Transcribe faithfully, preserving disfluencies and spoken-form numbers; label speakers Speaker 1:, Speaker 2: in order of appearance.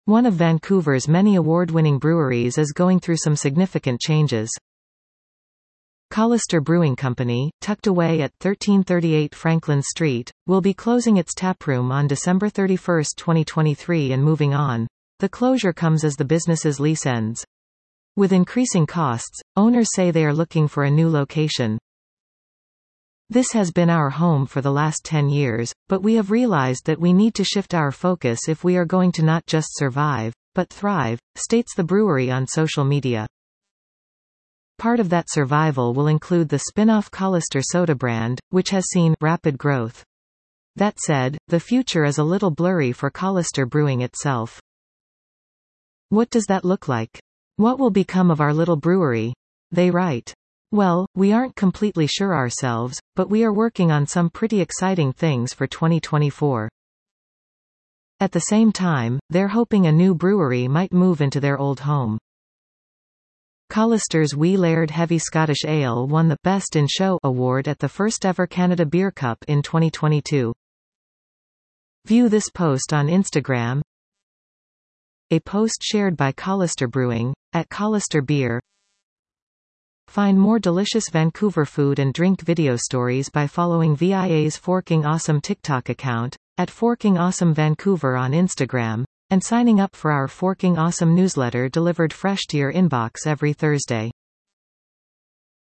Speaker 1: One of Vancouver's many award-winning breweries is going through some significant changes. Collister Brewing Company, tucked away at thirteen thirty-eight Franklin Street, will be closing its taproom on December thirty-first, twenty twenty-three and moving on. The closure comes as the business's lease ends. With increasing costs, owners say they are looking for a new location. This has been our home for the last ten years, but we have realized that we need to shift our focus if we are going to not just survive, but thrive, states the brewery on social media. Part of that survival will include the spin-off Collister soda brand, which has seen rapid growth. That said, the future is a little blurry for Collister Brewing itself. What does that look like? What will become of our little brewery? They write. Well, we aren't completely sure ourselves, but we are working on some pretty exciting things for twenty twenty-four. At the same time, they're hoping a new brewery might move into their old home. Collister's Wee Laird Heavy Scottish Ale won the Best in Show award at the first ever Canada Beer Cup in twenty twenty-two. View this post on Instagram. A post shared by Collister Brewing, at Collister Beer. Find more delicious Vancouver food and drink video stories by following V I A's Forking Awesome TikTok account, at Forking Awesome Vancouver on Instagram, and signing up for our Forking Awesome newsletter delivered fresh to your inbox every Thursday.